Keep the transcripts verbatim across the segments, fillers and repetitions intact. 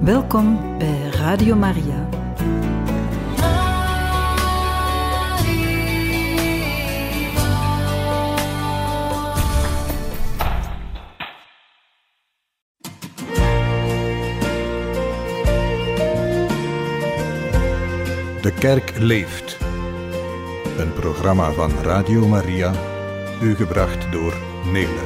Welkom bij Radio Maria. De Kerk leeft. Een programma van Radio Maria, u gebracht door Nele.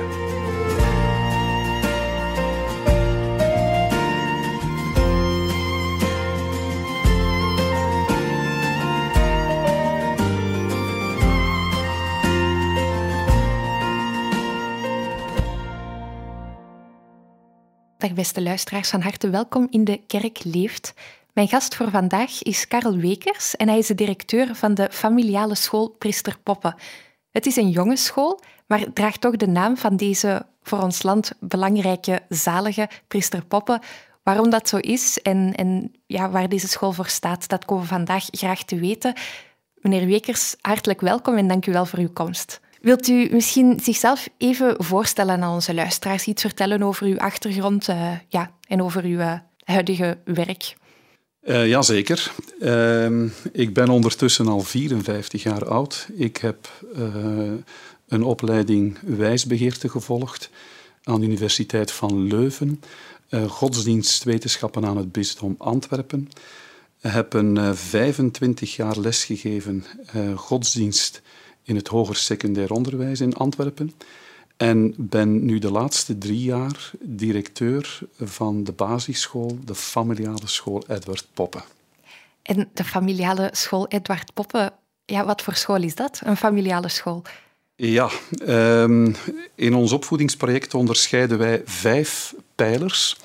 Dag beste luisteraars, van harte welkom in De Kerk leeft. Mijn gast voor vandaag is Karel Wekers en hij is de directeur van de familiale school Priester Poppe. Het is een jongensschool, maar draagt toch de naam van deze voor ons land belangrijke, zalige Priester Poppe. Waarom dat zo is en, en ja, waar deze school voor staat, dat komen we vandaag graag te weten. Meneer Wekers, hartelijk welkom en dank u wel voor uw komst. Wilt u misschien zichzelf even voorstellen aan onze luisteraars, iets vertellen over uw achtergrond uh, ja, en over uw uh, huidige werk? Uh, Jazeker. Uh, ik ben ondertussen al vierenvijftig jaar oud. Ik heb uh, een opleiding wijsbegeerte gevolgd aan de Universiteit van Leuven. Uh, godsdienstwetenschappen aan het Bisdom Antwerpen. Ik heb een uh, vijfentwintig jaar lesgegeven uh, godsdienst in het hoger secundair onderwijs in Antwerpen. En ben nu de laatste drie jaar directeur van de basisschool, de familiale school Edward Poppe. En de familiale school Edward Poppe, ja, wat voor school is dat? Een familiale school? Ja, um, in ons opvoedingsproject onderscheiden wij vijf pijlers.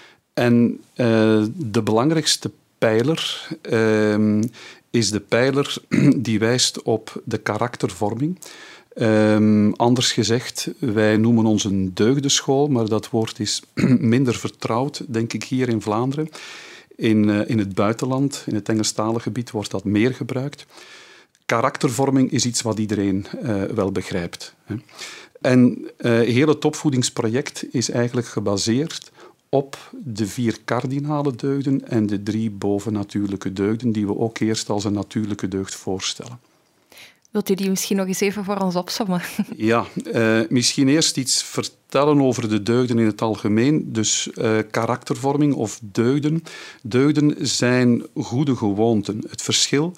En uh, de belangrijkste pijler uh, is de pijler die wijst op de karaktervorming. Um, anders gezegd, wij noemen ons een deugdenschool, maar dat woord is minder vertrouwd, denk ik, hier in Vlaanderen. In, uh, in het buitenland, in het Engelstalige gebied, wordt dat meer gebruikt. Karaktervorming is iets wat iedereen uh, wel begrijpt. Hè. En uh, heel het opvoedingsproject is eigenlijk gebaseerd op de vier kardinale deugden en de drie bovennatuurlijke deugden, die we ook eerst als een natuurlijke deugd voorstellen. Wilt u die misschien nog eens even voor ons opsommen? Ja, uh, misschien eerst iets vertellen over de deugden in het algemeen. Dus uh, karaktervorming of deugden. Deugden zijn goede gewoonten. Het verschil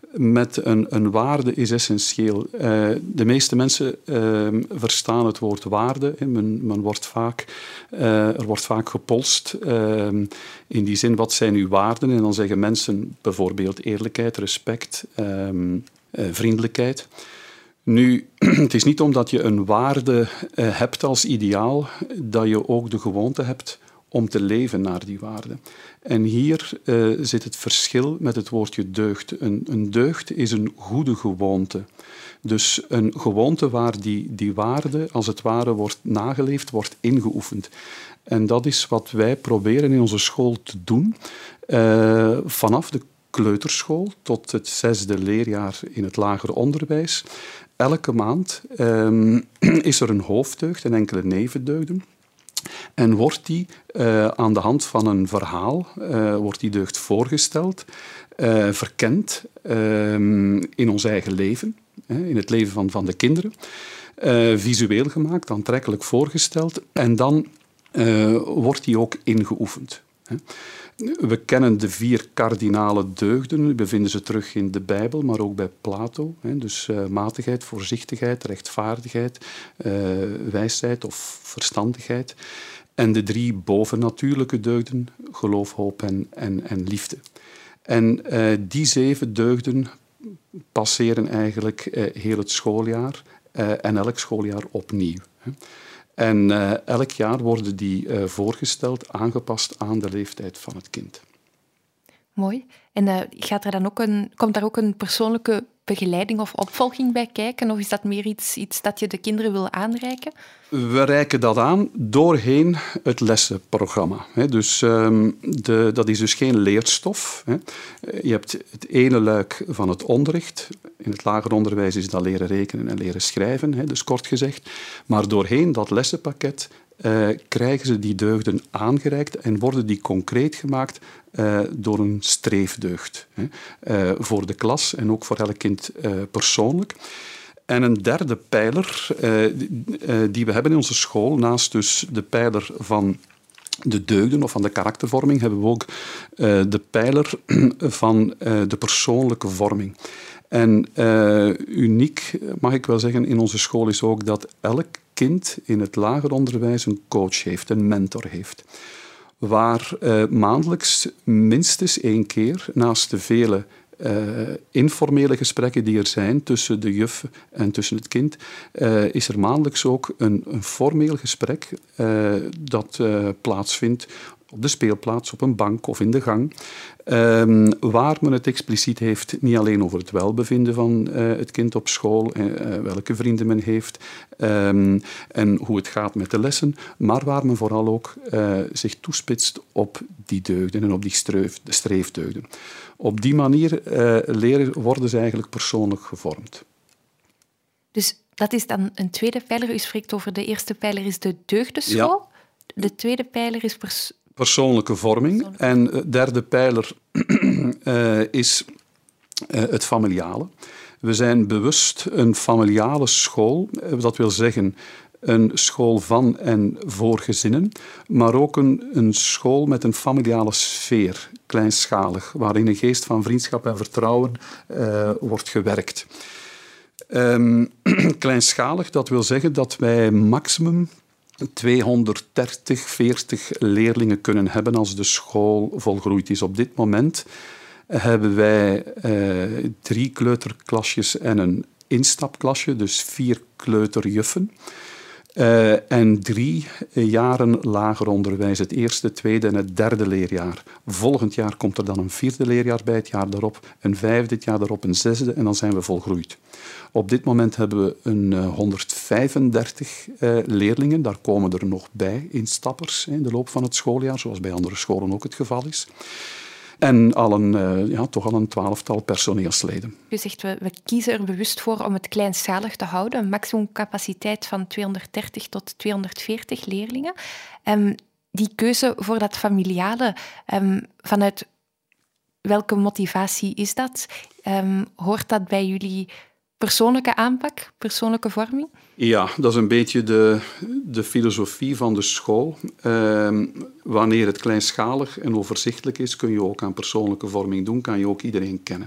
met een, een waarde is essentieel. Uh, de meeste mensen uh, verstaan het woord waarde. Men, men wordt vaak, uh, er wordt vaak gepolst uh, in die zin, wat zijn uw waarden? En dan zeggen mensen bijvoorbeeld eerlijkheid, respect, uh, Uh, vriendelijkheid. Nu, het is niet omdat je een waarde uh, hebt als ideaal, dat je ook de gewoonte hebt om te leven naar die waarde. En hier uh, zit het verschil met het woordje deugd. Een, een deugd is een goede gewoonte. Dus een gewoonte waar die, die waarde, als het ware, wordt nageleefd, wordt ingeoefend. En dat is wat wij proberen in onze school te doen, uh, vanaf de kleuterschool tot het zesde leerjaar in het lager onderwijs. Elke maand um, is er een hoofddeugd en enkele nevendeugden. En wordt die uh, aan de hand van een verhaal, uh, wordt die deugd voorgesteld, uh, verkend uh, in ons eigen leven, uh, in het leven van, van de kinderen, uh, visueel gemaakt, aantrekkelijk voorgesteld en dan uh, wordt die ook ingeoefend. Uh. We kennen de vier kardinale deugden. We vinden ze terug in de Bijbel, maar ook bij Plato. Dus uh, matigheid, voorzichtigheid, rechtvaardigheid, uh, wijsheid of verstandigheid. En de drie bovennatuurlijke deugden, geloof, hoop en, en, en liefde. En uh, die zeven deugden passeren eigenlijk uh, heel het schooljaar uh, en elk schooljaar opnieuw. En uh, elk jaar worden die uh, voorgesteld, aangepast aan de leeftijd van het kind. Mooi. En uh, gaat er dan ook een, komt daar ook een persoonlijke begeleiding of opvolging bij kijken? Of is dat meer iets, iets dat je de kinderen wil aanreiken? We reiken dat aan doorheen het lessenprogramma. Dus um, de, dat is dus geen leerstof. Hè. Je hebt het ene luik van het onderricht. In het lager onderwijs is dat leren rekenen en leren schrijven, hè, dus kort gezegd. Maar doorheen dat lessenpakket uh, krijgen ze die deugden aangereikt en worden die concreet gemaakt uh, door een streefdeugd. Hè, uh, voor de klas en ook voor elk kind uh, persoonlijk. En een derde pijler uh, die, uh, die we hebben in onze school, naast dus de pijler van de deugden of van de karaktervorming, hebben we ook uh, de pijler van uh, de persoonlijke vorming. En uh, uniek, mag ik wel zeggen, in onze school is ook dat elk kind in het lager onderwijs een coach heeft, een mentor heeft. Waar uh, maandelijks minstens één keer, naast de vele Uh, informele gesprekken die er zijn tussen de juf en tussen het kind, uh, is er maandelijks ook een, een formeel gesprek uh, dat uh, plaatsvindt op de speelplaats, op een bank of in de gang, um, waar men het expliciet heeft niet alleen over het welbevinden van uh, het kind op school, uh, welke vrienden men heeft um, en hoe het gaat met de lessen, maar waar men vooral ook uh, zich toespitst op die deugden en op die streef, de streefdeugden. Op die manier uh, leren worden ze eigenlijk persoonlijk gevormd. Dus dat is dan een tweede pijler. U spreekt over de eerste pijler is de deugdenschool. Ja. De tweede pijler is pers- persoonlijke vorming. Persoonlijke. En de derde pijler uh, is uh, het familiale. We zijn bewust een familiale school. Dat wil zeggen een school van en voor gezinnen, maar ook een, een school met een familiale sfeer, kleinschalig, waarin een geest van vriendschap en vertrouwen uh, wordt gewerkt. Um, kleinschalig, dat wil zeggen dat wij maximum tweehonderddertig, veertig leerlingen kunnen hebben als de school volgroeid is. Op dit moment hebben wij uh, drie kleuterklasjes en een instapklasje, dus vier kleuterjuffen. Uh, en drie jaren lager onderwijs, het eerste, tweede en het derde leerjaar. Volgend jaar komt er dan een vierde leerjaar bij, het jaar daarop een vijfde, het jaar daarop een zesde en dan zijn we volgroeid. Op dit moment hebben we een uh, honderdvijfendertig uh, leerlingen, daar komen er nog bij instappers in de loop van het schooljaar, zoals bij andere scholen ook het geval is. En al een, uh, ja, toch al een twaalftal personeelsleden. U zegt, we, we kiezen er bewust voor om het kleinschalig te houden. Een maximumcapaciteit van tweehonderddertig tot tweehonderdveertig leerlingen. Um, die keuze voor dat familiale, um, vanuit welke motivatie is dat? Um, hoort dat bij jullie persoonlijke aanpak, persoonlijke vorming? Ja, dat is een beetje de, de filosofie van de school. Uh, wanneer het kleinschalig en overzichtelijk is, kun je ook aan persoonlijke vorming doen, kan je ook iedereen kennen.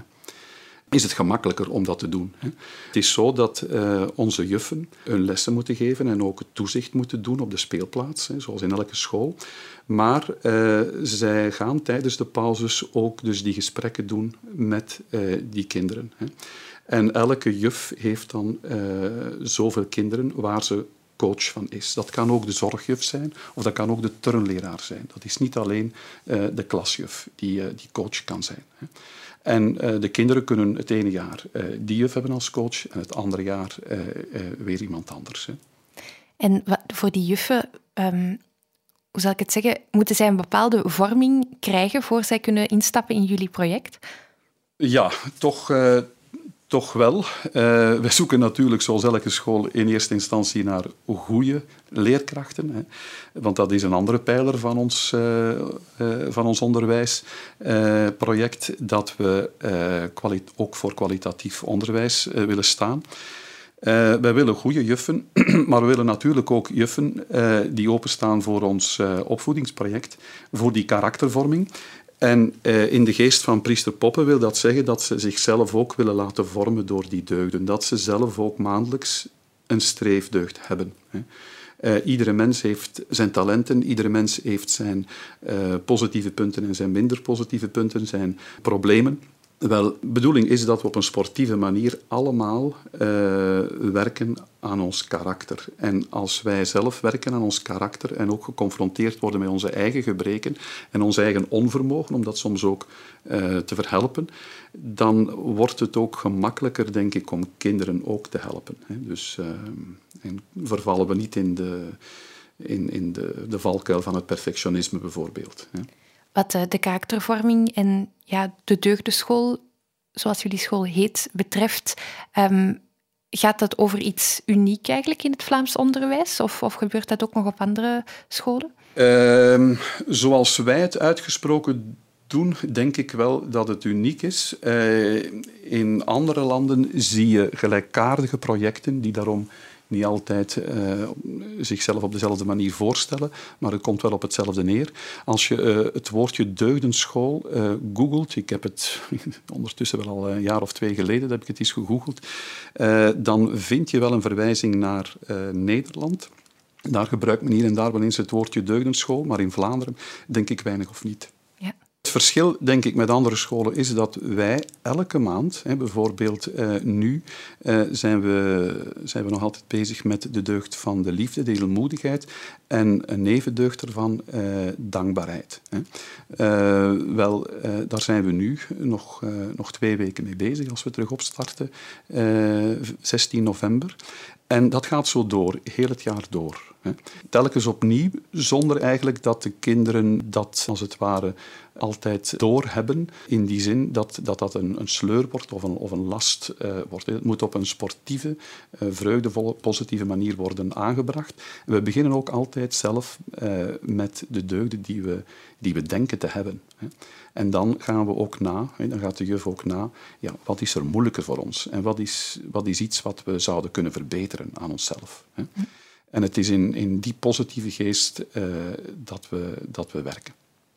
Is het gemakkelijker om dat te doen. Hè? Het is zo dat uh, onze juffen hun lessen moeten geven en ook het toezicht moeten doen op de speelplaats, hè, zoals in elke school. Maar uh, zij gaan tijdens de pauzes ook dus die gesprekken doen met uh, die kinderen. Hè. En elke juf heeft dan uh, zoveel kinderen waar ze coach van is. Dat kan ook de zorgjuf zijn of dat kan ook de turnleraar zijn. Dat is niet alleen uh, de klasjuf die, uh, die coach kan zijn. Hè. En uh, de kinderen kunnen het ene jaar uh, die juf hebben als coach en het andere jaar uh, uh, weer iemand anders. Hè. En wat, voor die juffen, um, hoe zal ik het zeggen, moeten zij een bepaalde vorming krijgen voor zij kunnen instappen in jullie project? Ja, toch... Uh, Toch wel. Uh, we zoeken natuurlijk, zoals elke school, in eerste instantie naar goede leerkrachten. Hè. Want dat is een andere pijler van ons, uh, uh, van ons onderwijsproject, uh, dat we uh, kwali- ook voor kwalitatief onderwijs uh, willen staan. Uh, wij willen goede juffen, maar we willen natuurlijk ook juffen uh, die openstaan voor ons uh, opvoedingsproject, voor die karaktervorming. En uh, in de geest van priester Poppe wil dat zeggen dat ze zichzelf ook willen laten vormen door die deugden. Dat ze zelf ook maandelijks een streefdeugd hebben. Hè. Uh, iedere mens heeft zijn talenten, iedere mens heeft zijn uh, positieve punten en zijn minder positieve punten, zijn problemen. Wel, de bedoeling is dat we op een sportieve manier allemaal uh, werken aan ons karakter. En als wij zelf werken aan ons karakter en ook geconfronteerd worden met onze eigen gebreken en ons eigen onvermogen, om dat soms ook uh, te verhelpen, dan wordt het ook gemakkelijker, denk ik, om kinderen ook te helpen. Hè. Dus uh, en vervallen we niet in de, in, in de, de valkuil van het perfectionisme bijvoorbeeld. Hè. wat de, de karaktervorming en ja, de deugdenschool, zoals jullie school heet, betreft. Um, gaat dat over iets uniek eigenlijk in het Vlaams onderwijs? Of, of gebeurt dat ook nog op andere scholen? Uh, zoals wij het uitgesproken doen, denk ik wel dat het uniek is. Uh, in andere landen zie je gelijkaardige projecten die daarom niet altijd uh, zichzelf op dezelfde manier voorstellen, maar het komt wel op hetzelfde neer. Als je uh, het woordje deugdenschool uh, googelt, ik heb het ondertussen wel al een jaar of twee geleden, heb ik het eens gegoogeld, uh, dan vind je wel een verwijzing naar uh, Nederland. Daar gebruikt men hier en daar wel eens het woordje deugdenschool, maar in Vlaanderen denk ik weinig of niet. Ja. Het verschil, denk ik, met andere scholen is dat wij elke maand, hè, bijvoorbeeld uh, nu, uh, zijn, we, zijn we nog altijd bezig met de deugd van de liefde, de edelmoedigheid, en een nevendeugd ervan, uh, dankbaarheid. Hè. Uh, wel, uh, daar zijn we nu nog, uh, nog twee weken mee bezig als we terug opstarten, uh, zestien november. En dat gaat zo door, heel het jaar door. Hè. Telkens opnieuw, zonder eigenlijk dat de kinderen dat, als het ware, altijd doorhebben. In die zin dat dat, dat een, een sleur wordt of een, of een last uh, wordt. Het moet op een sportieve, uh, vreugdevolle, positieve manier worden aangebracht. En we beginnen ook altijd zelf uh, met de deugden die we, die we denken te hebben. Hè. En dan gaan we ook na, hè, dan gaat de juf ook na, ja, wat is er moeilijker voor ons? En wat is, wat is iets wat we zouden kunnen verbeteren aan onszelf? Hè. En het is in, in die positieve geest uh, dat, we, dat we werken.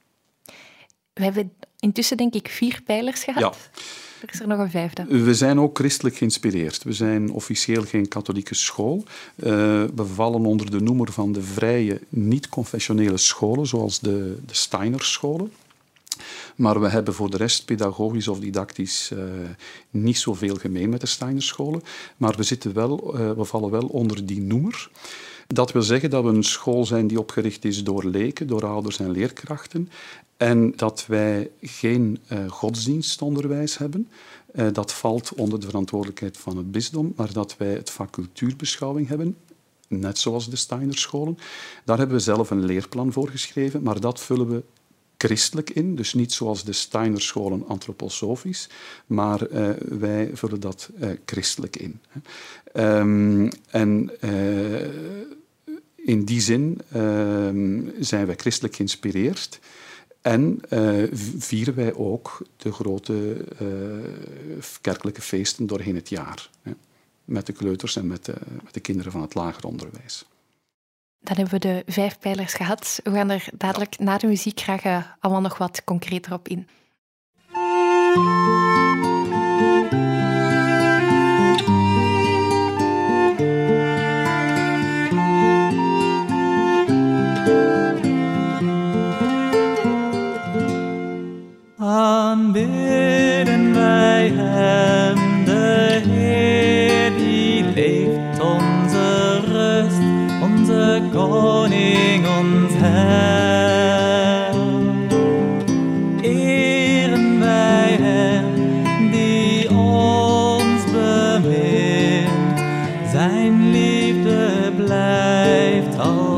We hebben intussen, denk ik, vier pijlers gehad. Ja. Er is er nog een vijfde. We zijn ook christelijk geïnspireerd. We zijn officieel geen katholieke school. Uh, we vallen onder de noemer van de vrije, niet-confessionele scholen, zoals de, de Steiner-scholen. Maar we hebben voor de rest pedagogisch of didactisch uh, niet zoveel gemeen met de Steiner-scholen. Maar we, zitten wel, uh, we vallen wel onder die noemer. Dat wil zeggen dat we een school zijn die opgericht is door leken, door ouders en leerkrachten. En dat wij geen uh, godsdienstonderwijs hebben. Uh, dat valt onder de verantwoordelijkheid van het bisdom. Maar dat wij het vak cultuurbeschouwing hebben, net zoals de Steiner-scholen. Daar hebben we zelf een leerplan voor geschreven, maar dat vullen we christelijk in. Dus niet zoals de Steiner-scholen antroposofisch, maar uh, wij vullen dat uh, christelijk in. Um, en uh, in die zin uh, zijn wij christelijk geïnspireerd. En uh, vieren wij ook de grote uh, kerkelijke feesten doorheen het jaar. Hè, met de kleuters en met de, met de kinderen van het lager onderwijs. Dan hebben we de vijf pijlers gehad. We gaan er dadelijk na de muziek graag uh, allemaal nog wat concreter op in. Aanbidden wij Hem, de Heer die leeft, onze rust, onze Koning, ons Heil. Eren wij Hem die ons bemint, Zijn liefde blijft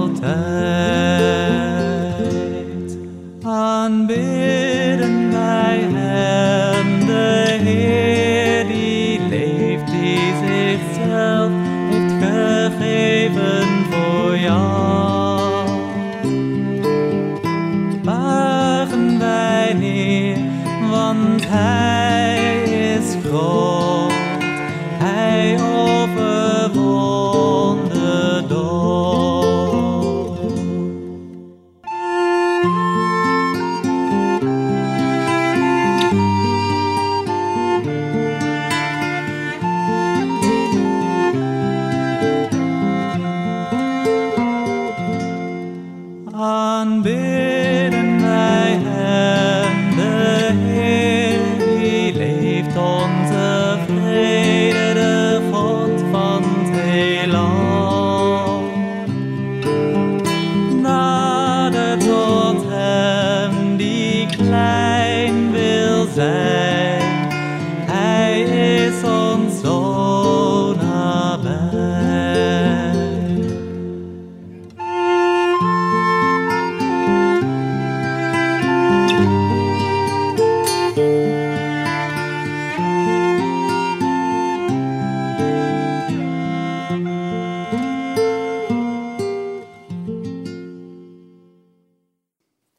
altijd. Aanbidden wij Hem, de Heer die leeft, die zichzelf heeft gegeven voor jou. Buigen wij neer, want Hij is groot, Hij overwon de dood.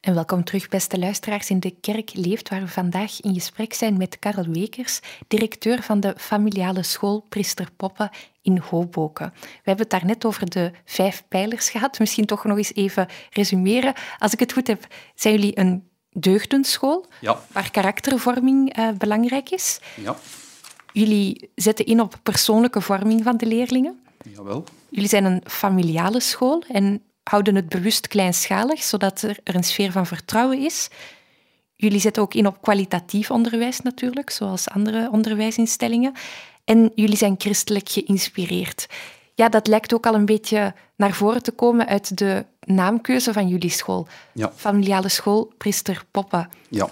En welkom terug, beste luisteraars, in De Kerk Leeft, waar we vandaag in gesprek zijn met Karel Wekers, directeur van de familiale school Priester Poppe in Hoboken. We hebben het daarnet over de vijf pijlers gehad. Misschien toch nog eens even resumeren. Als ik het goed heb, zijn jullie een deugdenschool, Ja. waar karaktervorming uh, belangrijk is. Ja, Jullie zetten in op persoonlijke vorming van de leerlingen. jawel. Jullie zijn een familiale school en houden het bewust kleinschalig, zodat er een sfeer van vertrouwen is. Jullie zetten ook in op kwalitatief onderwijs natuurlijk, zoals andere onderwijsinstellingen. En jullie zijn christelijk geïnspireerd. Ja, dat lijkt ook al een beetje naar voren te komen uit de naamkeuze van jullie school. Ja. Familiale school Priester Poppe. Ja.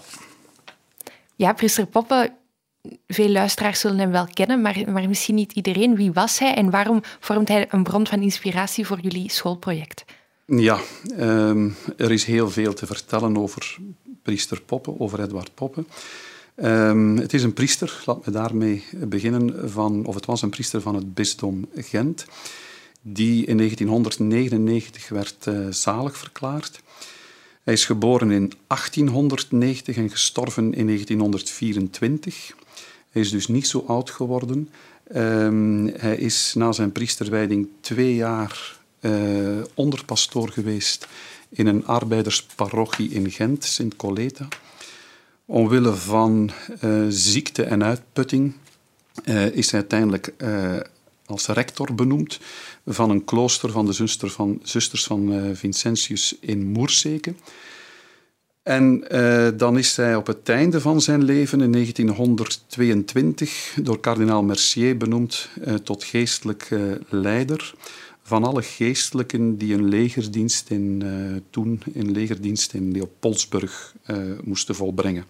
Ja, Priester Poppe, veel luisteraars zullen hem wel kennen, maar, maar misschien niet iedereen. Wie was hij en waarom vormt hij een bron van inspiratie voor jullie schoolproject? Ja, um, er is heel veel te vertellen over priester Poppe, over Edward Poppe. Um, het is een priester, laat me daarmee beginnen, van, of het was een priester van het bisdom Gent, die in negentienhonderdnegenennegentig werd uh, zalig verklaard. Hij is geboren in achttienhonderdnegentig en gestorven in negentienhonderdvierentwintig. Hij is dus niet zo oud geworden. Um, hij is na zijn priesterwijding twee jaar uh, onderpastoor geweest in een arbeidersparochie in Gent, Sint Coleta. Omwille van uh, ziekte en uitputting uh, is hij uiteindelijk uh, als rector benoemd van een klooster van de zuster van, zusters van uh, Vincentius in Moerseke. En uh, dan is hij op het einde van zijn leven in negentienhonderdtweeëntwintig door kardinaal Mercier benoemd uh, tot geestelijk uh, leider van alle geestelijken die een legerdienst in, uh, toen in legerdienst in Leopoldsburg uh, moesten volbrengen.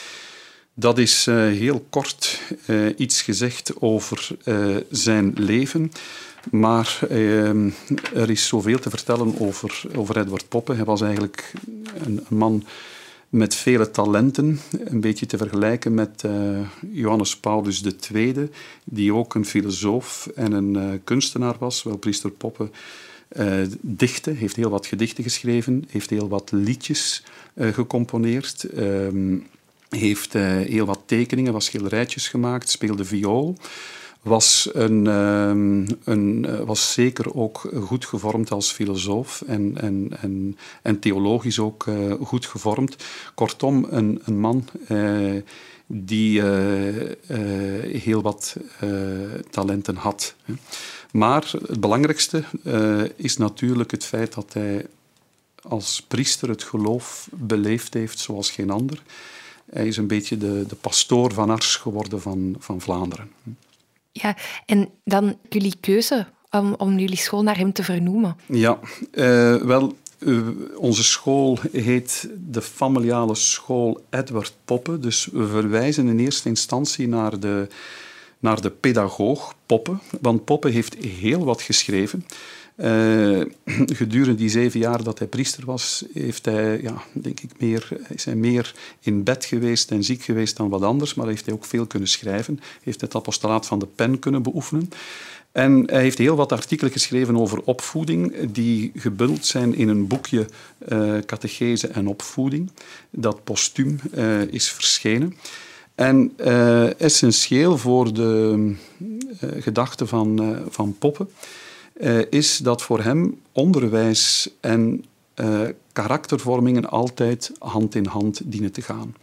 Dat is uh, heel kort uh, iets gezegd over uh, zijn leven. Maar uh, er is zoveel te vertellen over, over Edward Poppe. Hij was eigenlijk een, een man met vele talenten. Een beetje te vergelijken met uh, Johannes Paulus de Tweede, die ook een filosoof en een uh, kunstenaar was. Wel, priester Poppe uh, dichtte, heeft heel wat gedichten geschreven, heeft heel wat liedjes uh, gecomponeerd. Uh, heeft uh, heel wat tekeningen, wat schilderijtjes gemaakt, speelde viool. Was, een, uh, een, uh, was zeker ook goed gevormd als filosoof en, en, en, en theologisch ook uh, goed gevormd. Kortom, een, een man uh, die uh, uh, heel wat uh, talenten had. Maar het belangrijkste uh, is natuurlijk het feit dat hij als priester het geloof beleefd heeft zoals geen ander. Hij is een beetje de, de pastoor van Ars geworden van, van Vlaanderen. Ja, en dan jullie keuze om, om jullie school naar hem te vernoemen. Ja, uh, wel, uh, onze school heet de familiale school Edward Poppe. Dus we verwijzen in eerste instantie naar de, naar de pedagoog Poppe. Want Poppe heeft heel wat geschreven. Uh, gedurende die zeven jaar dat hij priester was, heeft hij, ja, denk ik, meer, is hij meer in bed geweest en ziek geweest dan wat anders, maar heeft hij ook veel kunnen schrijven, heeft het apostolaat van de pen kunnen beoefenen. En hij heeft heel wat artikelen geschreven over opvoeding, die gebundeld zijn in een boekje uh, Catechese en opvoeding, dat postuum uh, is verschenen. En uh, essentieel voor de uh, gedachte van, uh, van Poppe Uh, is dat voor hem onderwijs en uh, karaktervormingen altijd hand in hand dienen te gaan.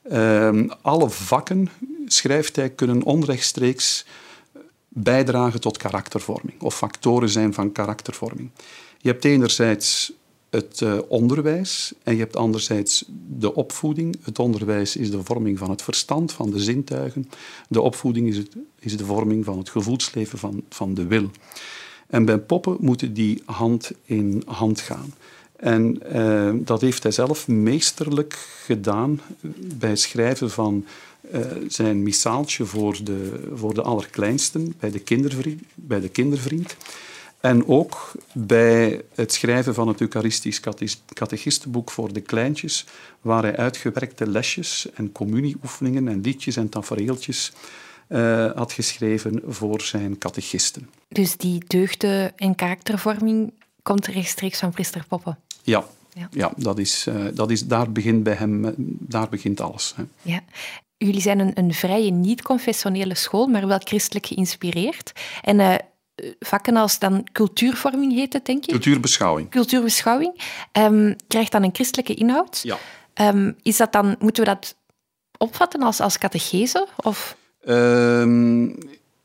Uh, alle vakken, schrijft hij, kunnen onrechtstreeks bijdragen tot karaktervorming of factoren zijn van karaktervorming. Je hebt enerzijds het uh, onderwijs en je hebt anderzijds de opvoeding. Het onderwijs is de vorming van het verstand, van de zintuigen. De opvoeding is, het, is de vorming van het gevoelsleven, van, van de wil. En bij Poppe moeten die hand in hand gaan. En uh, dat heeft hij zelf meesterlijk gedaan bij het schrijven van uh, zijn missaaltje voor de, voor de allerkleinsten, bij de, kindervriend, bij de kindervriend. En ook bij het schrijven van het Eucharistisch catechistenboek voor de kleintjes, waar hij uitgewerkte lesjes en communieoefeningen en liedjes en tafereeltjes Uh, had geschreven voor zijn catechisten. Dus die deugden en karaktervorming komt rechtstreeks van priester Poppe? Ja, Ja. Ja, dat is, uh, dat is, daar begint bij hem, daar begint alles. Hè. Ja. Jullie zijn een, een vrije niet-confessionele school, maar wel christelijk geïnspireerd. En uh, vakken als dan cultuurvorming heet het, denk ik? Cultuurbeschouwing. Cultuurbeschouwing. Um, krijgt dan een christelijke inhoud. Ja. Um, is dat dan, moeten we dat opvatten als, als catechese? Of? Um,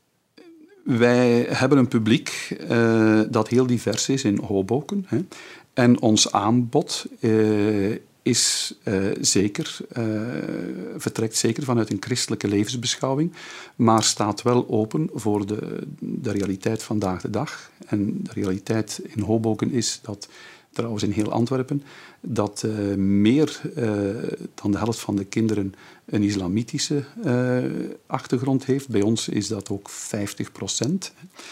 wij hebben een publiek uh, dat heel divers is in Hoboken. Hè. En ons aanbod uh, is uh, zeker, uh, vertrekt zeker vanuit een christelijke levensbeschouwing, maar staat wel open voor de, de realiteit vandaag de dag. En de realiteit in Hoboken is dat, trouwens in heel Antwerpen, dat uh, meer uh, dan de helft van de kinderen een islamitische uh, achtergrond heeft. Bij ons is dat ook vijftig procent.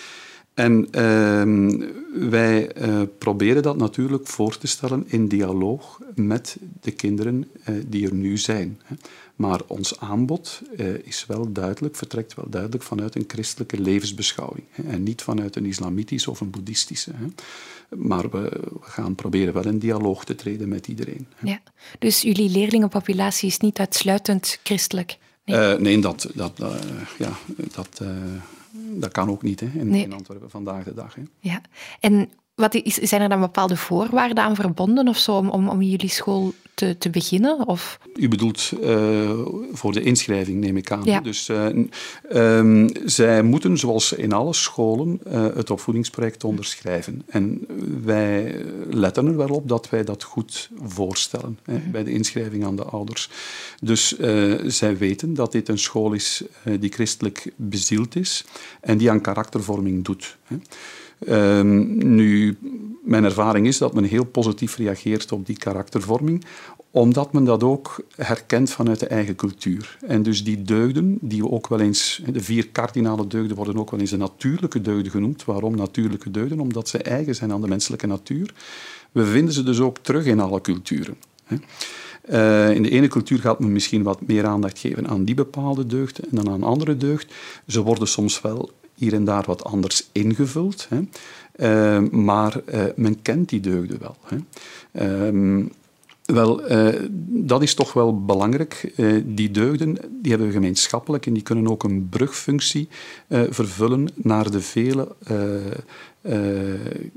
En uh, wij uh, proberen dat natuurlijk voor te stellen in dialoog met de kinderen uh, die er nu zijn. Hè. Maar ons aanbod uh, is wel duidelijk, vertrekt wel duidelijk vanuit een christelijke levensbeschouwing. Hè, en niet vanuit een islamitische of een boeddhistische. Hè. Maar we, we gaan proberen wel in dialoog te treden met iedereen. Hè. Ja, dus jullie leerlingenpopulatie is niet uitsluitend christelijk? Nee, uh, nee dat, dat, uh, ja, dat, uh, dat kan ook niet hè, in, nee. in Antwerpen vandaag de dag. Hè. Ja. En wat is, zijn er dan bepaalde voorwaarden aan verbonden of zo om, om, om jullie school te, te beginnen? Of? U bedoelt uh, voor de inschrijving, neem ik aan. Ja. Dus uh, um, zij moeten, zoals in alle scholen, uh, het opvoedingsproject onderschrijven. En wij letten er wel op dat wij dat goed voorstellen hè, bij de inschrijving aan de ouders. Dus uh, zij weten dat dit een school is uh, die christelijk bezield is en die aan karaktervorming doet. Hè. Um, nu, mijn ervaring is dat men heel positief reageert op die karaktervorming, omdat men dat ook herkent vanuit de eigen cultuur. En dus die deugden, die we ook wel eens, de vier kardinale deugden worden ook wel eens de natuurlijke deugden genoemd. Waarom natuurlijke deugden? Omdat ze eigen zijn aan de menselijke natuur. We vinden ze dus ook terug in alle culturen. Uh, in de ene cultuur gaat men misschien wat meer aandacht geven aan die bepaalde deugd en dan aan andere deugd. Ze worden soms wel hier en daar wat anders ingevuld. Hè. Uh, maar uh, men kent die deugden wel. Hè. Uh, wel, uh, dat is toch wel belangrijk. Uh, die deugden die hebben we gemeenschappelijk en die kunnen ook een brugfunctie uh, vervullen naar de vele uh, uh,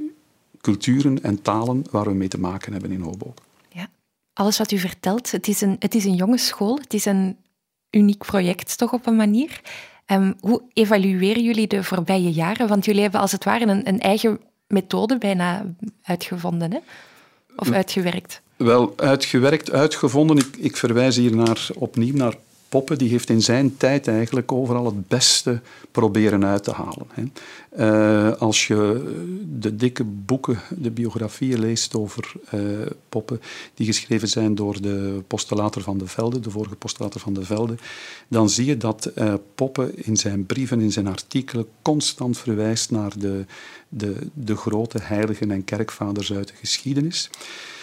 culturen en talen waar we mee te maken hebben in Hoboken. Ja, alles wat u vertelt, het is een, het is een jonge school, het is een uniek project toch op een manier. Um, hoe evalueren jullie de voorbije jaren? Want jullie hebben als het ware een, een eigen methode bijna uitgevonden, hè? Of uitgewerkt. Wel, uitgewerkt, uitgevonden. Ik, ik verwijs hier naar, opnieuw naar Poppe. Die heeft in zijn tijd eigenlijk overal het beste proberen uit te halen. Hè. Uh, als je de dikke boeken, de biografieën leest over uh, Poppe, die geschreven zijn door de postulator van de Velde, de vorige postulator van de Velde, dan zie je dat uh, Poppe in zijn brieven, in zijn artikelen, constant verwijst naar de, de, de grote heiligen en kerkvaders uit de geschiedenis.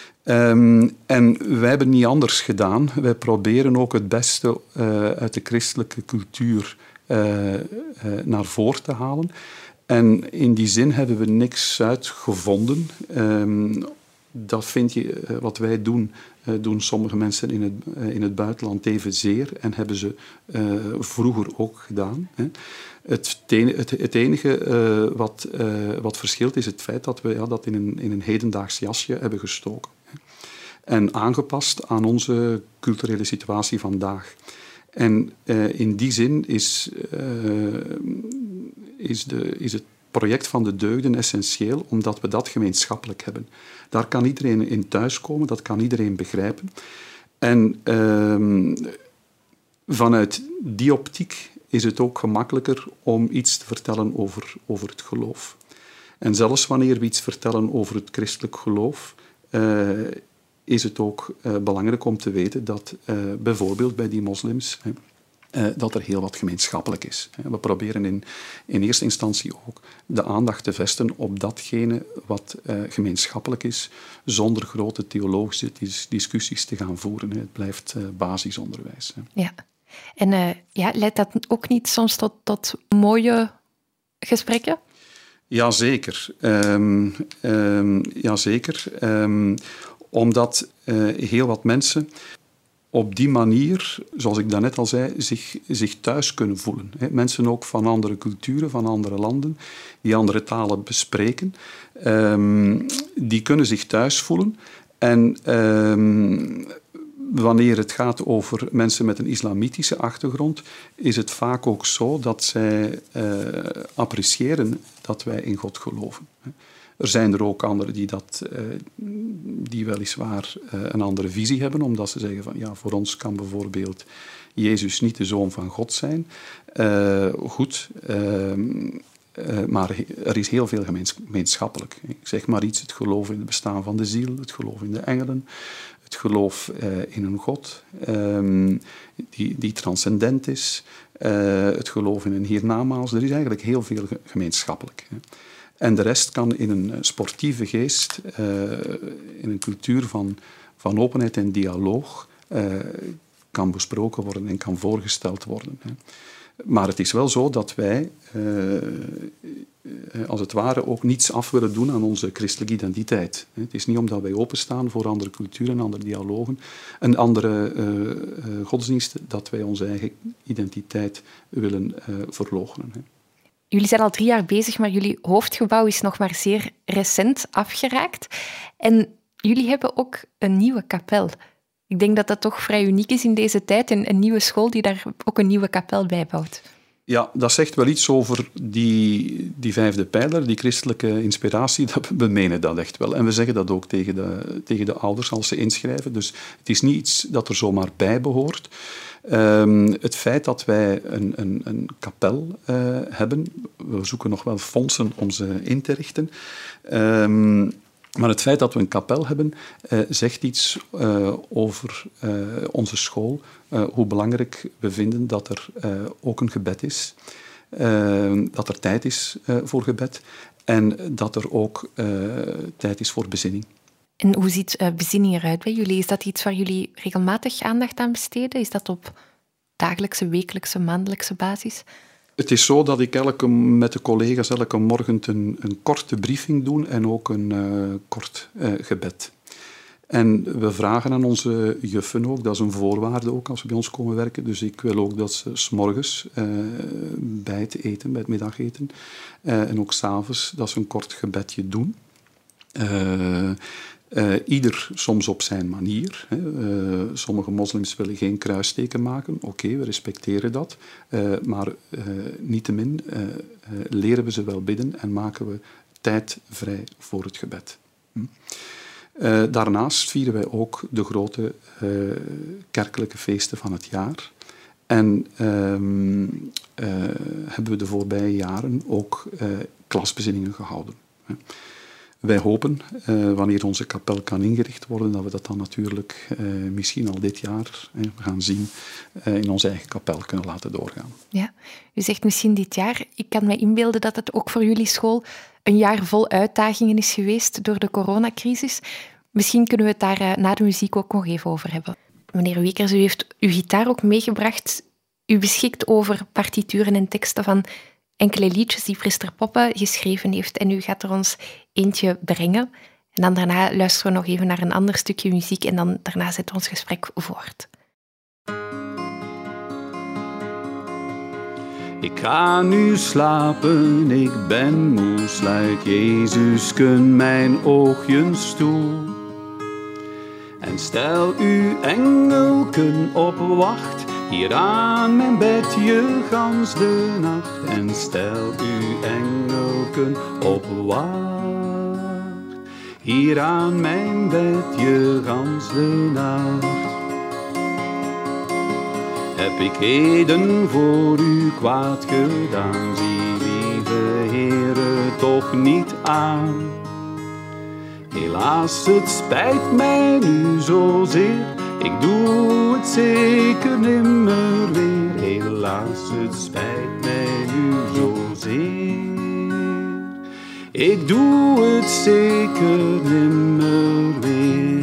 Um, en wij hebben niet anders gedaan. Wij proberen ook het beste uh, uit de christelijke cultuur uh, uh, naar voren te halen. En in die zin hebben we niks uitgevonden. Um, dat vind je, uh, wat wij doen, uh, doen sommige mensen in het, uh, in het buitenland evenzeer en hebben ze uh, vroeger ook gedaan. Hè. Het, ten, het, het enige uh, wat, uh, wat verschilt is het feit dat we ja, dat in een, in een hedendaags jasje hebben gestoken. En aangepast aan onze culturele situatie vandaag. En uh, in die zin is, uh, is, de, is het project van de deugden essentieel, omdat we dat gemeenschappelijk hebben. Daar kan iedereen in thuiskomen, dat kan iedereen begrijpen. En uh, vanuit die optiek is het ook gemakkelijker om iets te vertellen over, over het geloof. En zelfs wanneer we iets vertellen over het christelijk geloof, uh, is het ook uh, belangrijk om te weten dat uh, bijvoorbeeld bij die moslims hè, uh, dat er heel wat gemeenschappelijk is. We proberen in, in eerste instantie ook de aandacht te vestigen op datgene wat uh, gemeenschappelijk is, zonder grote theologische dis- discussies te gaan voeren. Hè. Het blijft uh, basisonderwijs. Hè. Ja. En uh, ja, leidt dat ook niet soms tot, tot mooie gesprekken? Jazeker. Um, um, jazeker. Um, Omdat uh, heel wat mensen op die manier, zoals ik daarnet al zei, zich, zich thuis kunnen voelen. He, mensen ook van andere culturen, van andere landen, die andere talen bespreken, um, die kunnen zich thuis voelen. En um, wanneer het gaat over mensen met een islamitische achtergrond, is het vaak ook zo dat zij uh, appreciëren dat wij in God geloven. Er zijn er ook anderen die, dat, uh, die weliswaar uh, een andere visie hebben, omdat ze zeggen van ja, voor ons kan bijvoorbeeld Jezus niet de Zoon van God zijn. Uh, goed, uh, uh, maar er is heel veel gemeens- gemeenschappelijk. Ik zeg maar iets, het geloof in het bestaan van de ziel, het geloof in de engelen, het geloof uh, in een God um, die, die transcendent is, uh, het geloof in een hiernamaals. Er is eigenlijk heel veel gemeenschappelijk. Hè. En de rest kan in een sportieve geest, uh, in een cultuur van, van openheid en dialoog, uh, kan besproken worden en kan voorgesteld worden. Hè. Maar het is wel zo dat wij, uh, als het ware, ook niets af willen doen aan onze christelijke identiteit. Het is niet omdat wij openstaan voor andere culturen, andere dialogen en andere uh, uh, godsdiensten, dat wij onze eigen identiteit willen uh, verloochenen. Hè. Jullie zijn al drie jaar bezig, maar jullie hoofdgebouw is nog maar zeer recent afgeraakt. En jullie hebben ook een nieuwe kapel. Ik denk dat dat toch vrij uniek is in deze tijd, een, een nieuwe school die daar ook een nieuwe kapel bij bouwt. Ja, dat zegt wel iets over die, die vijfde pijler, die christelijke inspiratie. Dat, we menen dat echt wel. En we zeggen dat ook tegen de, tegen de ouders als ze inschrijven. Dus het is niet iets dat er zomaar bij behoort. Um, het feit dat wij een, een, een kapel uh, hebben, we zoeken nog wel fondsen om ze in te richten. Um, maar het feit dat we een kapel hebben, uh, zegt iets uh, over uh, onze school. Uh, hoe belangrijk we vinden dat er uh, ook een gebed is. Uh, dat er tijd is uh, voor gebed. En dat er ook uh, tijd is voor bezinning. En hoe ziet uh, bezinning eruit bij jullie? Is dat iets waar jullie regelmatig aandacht aan besteden? Is dat op dagelijkse, wekelijkse, maandelijkse basis? Het is zo dat ik elke, met de collega's elke morgen een, een korte briefing doe en ook een uh, kort uh, gebed. En we vragen aan onze juffen ook, dat is een voorwaarde ook als ze bij ons komen werken. Dus ik wil ook dat ze 's morgens uh, bij het eten, bij het middageten uh, en ook 's avonds, dat ze een kort gebedje doen. Uh, Uh, ieder soms op zijn manier. Hè. Uh, sommige moslims willen geen kruisteken maken. Oké, okay, we respecteren dat. Uh, maar uh, niettemin uh, uh, leren we ze wel bidden en maken we tijd vrij voor het gebed. Hm. Uh, daarnaast vieren wij ook de grote uh, kerkelijke feesten van het jaar. En um, uh, hebben we de voorbije jaren ook uh, klasbezinningen gehouden. Hè. Wij hopen, uh, wanneer onze kapel kan ingericht worden, dat we dat dan natuurlijk uh, misschien al dit jaar uh, gaan zien, uh, in onze eigen kapel kunnen laten doorgaan. Ja, u zegt misschien dit jaar. Ik kan me inbeelden dat het ook voor jullie school een jaar vol uitdagingen is geweest door de coronacrisis. Misschien kunnen we het daar uh, na de muziek ook nog even over hebben. Meneer Wekers, u heeft uw gitaar ook meegebracht. U beschikt over partituren en teksten van enkele liedjes die priester Poppe geschreven heeft. En u gaat er ons eentje brengen. En dan daarna luisteren we nog even naar een ander stukje muziek en dan daarna zetten we ons gesprek voort. Ik ga nu slapen, ik ben moe, sluit Jezusken mijn oogjes toe. En stel uw engelken op wacht, hier aan mijn bedje gans de nacht. En stel uw engelken op wacht, hier aan mijn bedje gans de nacht. Heb ik heden voor u kwaad gedaan, zie lieve Heere toch niet aan. Helaas, het spijt mij nu zozeer, ik doe het zeker nimmer weer. Helaas, het spijt mij nu zozeer, ik doe het zeker nimmer weer.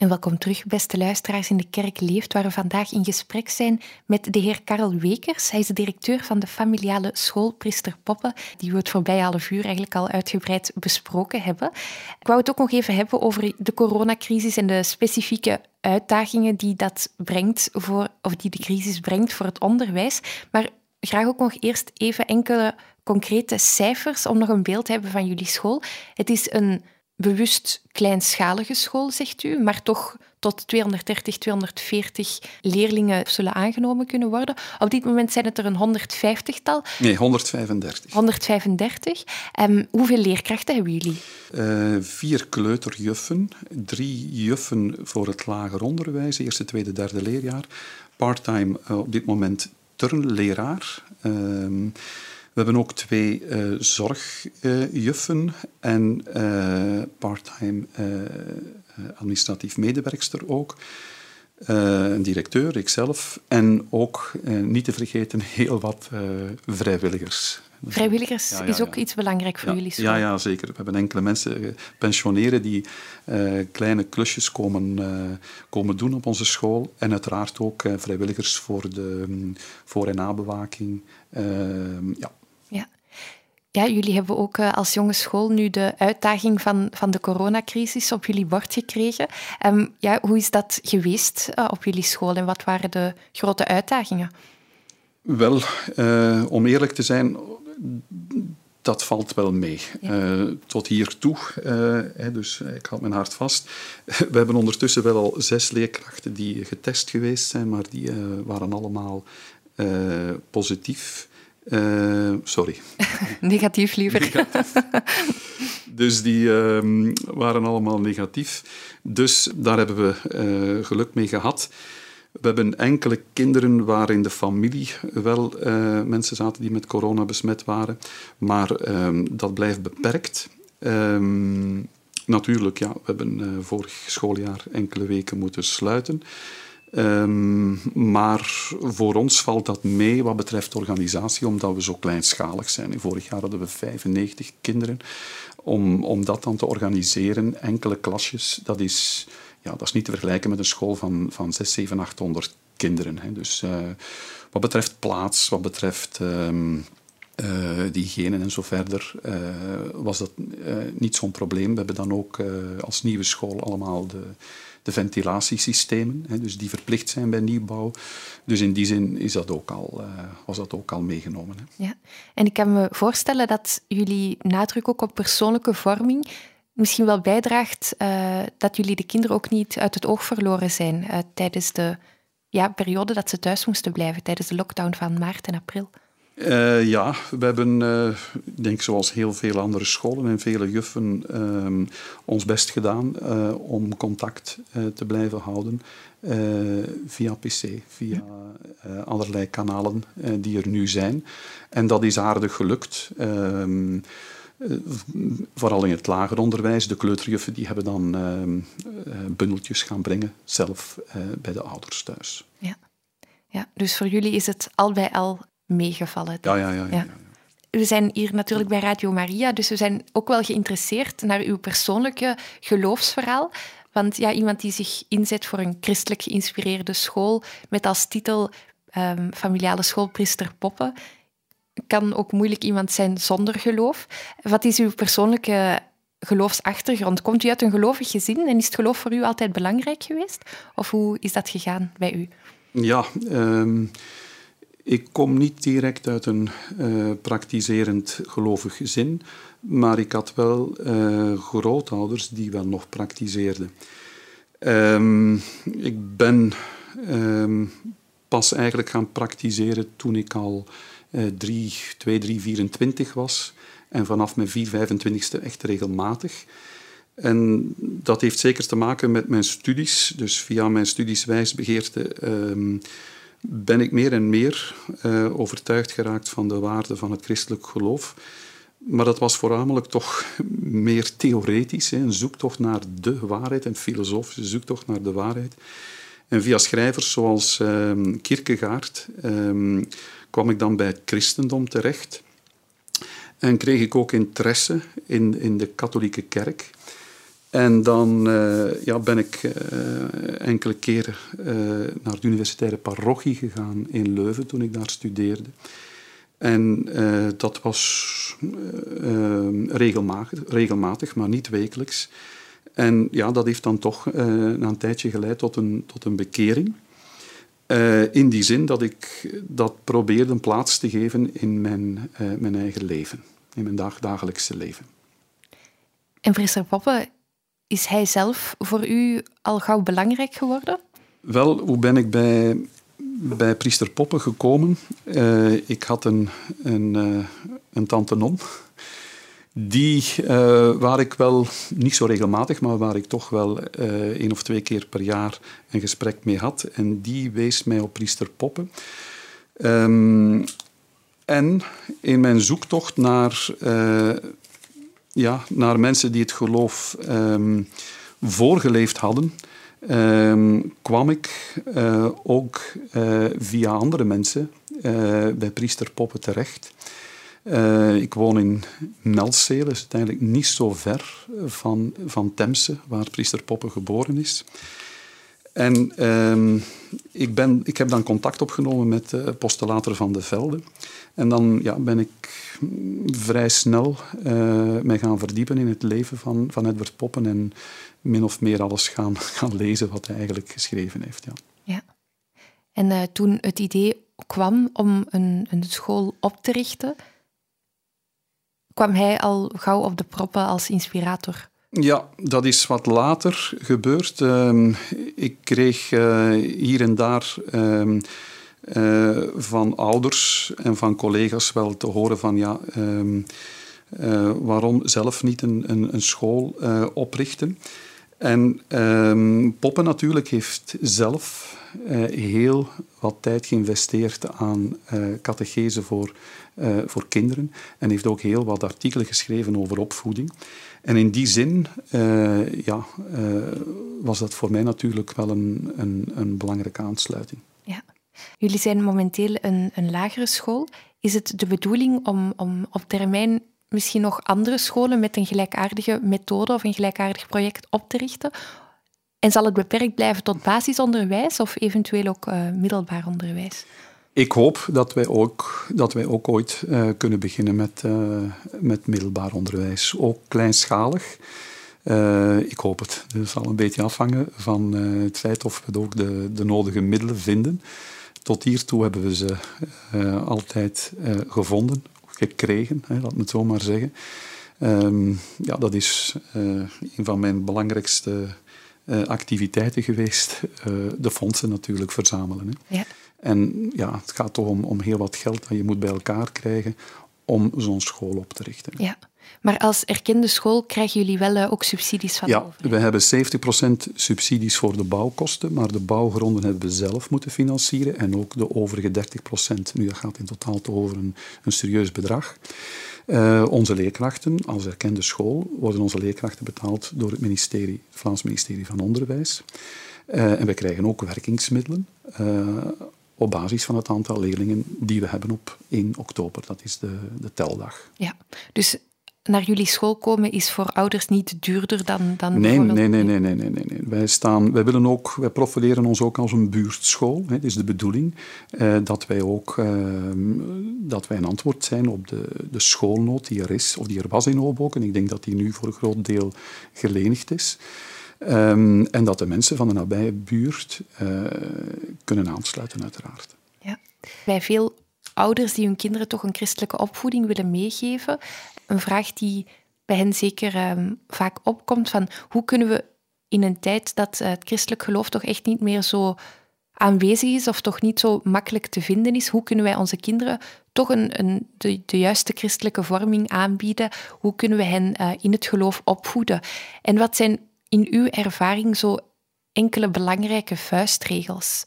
En welkom terug, beste luisteraars in De Kerk Leeft, waar we vandaag in gesprek zijn met de heer Karel Wekers. Hij is de directeur van de familiale school Priester Poppe, die we het voorbije half uur eigenlijk al uitgebreid besproken hebben. Ik wou het ook nog even hebben over de coronacrisis en de specifieke uitdagingen die dat brengt voor, of die de crisis brengt voor het onderwijs. Maar graag ook nog eerst even enkele concrete cijfers om nog een beeld te hebben van jullie school. Het is een bewust kleinschalige school, zegt u, maar toch tot tweehonderddertig, tweehonderdveertig leerlingen zullen aangenomen kunnen worden. Op dit moment zijn het er een honderdvijftigtal. Nee, honderdvijfendertig. honderdvijfendertig. Um, hoeveel leerkrachten hebben jullie? Uh, vier kleuterjuffen, drie juffen voor het lager onderwijs, eerste, tweede, derde leerjaar. Parttime uh, op dit moment turnleraar. Uh, We hebben ook twee uh, zorgjuffen uh, en uh, parttime uh, administratief medewerkster ook. Uh, een directeur, ikzelf. En ook, uh, niet te vergeten, heel wat uh, vrijwilligers. Vrijwilligers ja, ja, is ook ja. iets belangrijk voor ja, jullie school. Ja, ja, zeker. We hebben enkele mensen uh, pensioneren die uh, kleine klusjes komen, uh, komen doen op onze school. En uiteraard ook uh, vrijwilligers voor de um, voor- en nabewaking. Uh, ja. Ja. Ja, jullie hebben ook uh, als jonge school nu de uitdaging van, van de coronacrisis op jullie bord gekregen. Um, ja, hoe is dat geweest uh, op jullie school en wat waren de grote uitdagingen? Wel, uh, om eerlijk te zijn, dat valt wel mee. Ja. Uh, tot hier toe, uh, hè, dus ik houd mijn hart vast. We hebben ondertussen wel al zes leerkrachten die getest geweest zijn, maar die uh, waren allemaal uh, positief. Uh, sorry. Negatief liever. Negatief. Dus die uh, waren allemaal negatief. Dus daar hebben we uh, geluk mee gehad. We hebben enkele kinderen waar in de familie wel uh, mensen zaten die met corona besmet waren. Maar um, dat blijft beperkt. Um, natuurlijk, ja, we hebben uh, vorig schooljaar enkele weken moeten sluiten. Um, maar voor ons valt dat mee wat betreft organisatie, omdat we zo kleinschalig zijn. Vorig jaar hadden we vijfennegentig kinderen. Om, om dat dan te organiseren, enkele klasjes, dat is, ja, dat is niet te vergelijken met een school van, van zes, zeven, achthonderd kinderen. Hè. Dus uh, wat betreft plaats, wat betreft um, uh, de hygiëne en zo verder, uh, was dat uh, niet zo'n probleem. We hebben dan ook uh, als nieuwe school allemaal de... de ventilatiesystemen, hè, dus die verplicht zijn bij nieuwbouw. Dus in die zin is dat ook al, uh, was dat ook al meegenomen. Hè. Ja. En ik kan me voorstellen dat jullie nadruk ook op persoonlijke vorming misschien wel bijdraagt uh, dat jullie de kinderen ook niet uit het oog verloren zijn uh, tijdens de ja, periode dat ze thuis moesten blijven, tijdens de lockdown van maart en april. Uh, ja, we hebben, uh, ik denk zoals heel veel andere scholen en vele juffen, uh, ons best gedaan uh, om contact uh, te blijven houden uh, via P C, via uh, allerlei kanalen uh, die er nu zijn. En dat is aardig gelukt. Uh, uh, vooral in het lager onderwijs. De kleuterjuffen die hebben dan uh, uh, bundeltjes gaan brengen, zelf uh, bij de ouders thuis. Ja. Ja, dus voor jullie is het al bij al meegevallen. Ja, ja, ja, ja, ja. ja. We zijn hier natuurlijk bij Radio Maria, dus we zijn ook wel geïnteresseerd naar uw persoonlijke geloofsverhaal. Want ja, iemand die zich inzet voor een christelijk geïnspireerde school met als titel um, familiale school Priester Poppe, kan ook moeilijk iemand zijn zonder geloof. Wat is uw persoonlijke geloofsachtergrond? Komt u uit een gelovig gezin en is het geloof voor u altijd belangrijk geweest? Of hoe is dat gegaan bij u? Ja, um, ik kom niet direct uit een uh, praktiserend gelovig gezin, maar ik had wel uh, grootouders die wel nog praktiseerden. Um, ik ben um, pas eigenlijk gaan praktiseren toen ik al uh, drie, twee, drie, vierentwintig was en vanaf mijn vier, vijfentwintigste echt regelmatig. En dat heeft zeker te maken met mijn studies. Dus via mijn studies wijsbegeerte um, ben ik meer en meer uh, overtuigd geraakt van de waarde van het christelijk geloof. Maar dat was voornamelijk toch meer theoretisch. Hè, een zoektocht naar de waarheid, een filosofische zoektocht naar de waarheid. En via schrijvers zoals um, Kierkegaard um, kwam ik dan bij het christendom terecht. En kreeg ik ook interesse in, in de katholieke kerk. En dan uh, ja, ben ik uh, enkele keren uh, naar de universitaire parochie gegaan in Leuven toen ik daar studeerde. En uh, dat was uh, regelmatig, regelmatig, maar niet wekelijks. En ja, dat heeft dan toch uh, na een tijdje geleid tot een, tot een bekering. Uh, in die zin dat ik dat probeerde een plaats te geven in mijn, uh, mijn eigen leven. In mijn dag, dagelijkse leven. En priester Poppe, is hij zelf voor u al gauw belangrijk geworden? Wel, hoe ben ik bij, bij priester Poppe gekomen? Uh, ik had een, een, uh, een tante Non, die, uh, waar ik wel, niet zo regelmatig, maar waar ik toch wel uh, één of twee keer per jaar een gesprek mee had. En die wees mij op priester Poppe. Um, en in mijn zoektocht naar... Uh, Ja, naar mensen die het geloof um, voorgeleefd hadden, um, kwam ik uh, ook uh, via andere mensen uh, bij priester Poppe terecht. Uh, ik woon in Melzele, dus uiteindelijk niet zo ver van, van Temse, waar priester Poppe geboren is. En um, ik, ben, ik heb dan contact opgenomen met de postulator van de Velde. En dan ja, ben ik vrij snel uh, mij gaan verdiepen in het leven van, van Edward Poppe en min of meer alles gaan, gaan lezen wat hij eigenlijk geschreven heeft. Ja. Ja. En uh, toen het idee kwam om een, een school op te richten, kwam hij al gauw op de proppen als inspirator? Ja, dat is wat later gebeurd. Uh, ik kreeg uh, hier en daar uh, uh, van ouders en van collega's wel te horen van ja, uh, uh, waarom zelf niet een, een, een school uh, oprichten. En uh, Poppe natuurlijk heeft zelf uh, heel wat tijd geïnvesteerd aan uh, catechese voor, uh, voor kinderen en heeft ook heel wat artikelen geschreven over opvoeding. En in die zin uh, ja, uh, was dat voor mij natuurlijk wel een, een, een belangrijke aansluiting. Ja. Jullie zijn momenteel een, een lagere school. Is het de bedoeling om, om op termijn misschien nog andere scholen met een gelijkaardige methode of een gelijkaardig project op te richten? En zal het beperkt blijven tot basisonderwijs of eventueel ook uh, middelbaar onderwijs? Ik hoop dat wij ook, dat wij ook ooit uh, kunnen beginnen met, uh, met middelbaar onderwijs. Ook kleinschalig. Uh, ik hoop het. Het zal een beetje afhangen van uh, het feit of we ook de, de nodige middelen vinden. Tot hiertoe hebben we ze uh, altijd uh, gevonden, gekregen, hè, laat me het zo maar zeggen. Um, ja, dat is uh, een van mijn belangrijkste uh, activiteiten geweest. Uh, de fondsen natuurlijk verzamelen. Hè. Ja. En ja, het gaat toch om, om heel wat geld dat je moet bij elkaar krijgen om zo'n school op te richten. Ja, maar als erkende school krijgen jullie wel uh, ook subsidies van de ja, overheid? We hebben zeventig procent subsidies voor de bouwkosten, maar de bouwgronden hebben we zelf moeten financieren en ook de overige dertig procent. Nu, dat gaat in totaal toch over een, een serieus bedrag. Uh, onze leerkrachten, als erkende school, worden onze leerkrachten betaald door het ministerie, het Vlaams ministerie van Onderwijs. Uh, en we krijgen ook werkingsmiddelen uh, op basis van het aantal leerlingen die we hebben op één oktober. Dat is de, de teldag. Ja, dus naar jullie school komen is voor ouders niet duurder dan, dan nee, bijvoorbeeld... Nee, nee, nee, nee, nee, nee, nee. Wij, staan, wij, willen ook, wij profileren ons ook als een buurtschool. Het is de bedoeling uh, dat wij ook uh, dat wij een antwoord zijn op de, de schoolnood die er is, of die er was in Hoboken. Ik denk dat die nu voor een groot deel gelenigd is. Um, en dat de mensen van de nabije buurt uh, kunnen aansluiten, uiteraard. Ja. Bij veel ouders die hun kinderen toch een christelijke opvoeding willen meegeven, een vraag die bij hen zeker um, vaak opkomt, van hoe kunnen we in een tijd dat uh, het christelijk geloof toch echt niet meer zo aanwezig is of toch niet zo makkelijk te vinden is, hoe kunnen wij onze kinderen toch een, een, de, de juiste christelijke vorming aanbieden? Hoe kunnen we hen uh, in het geloof opvoeden? En wat zijn in uw ervaring zo enkele belangrijke vuistregels?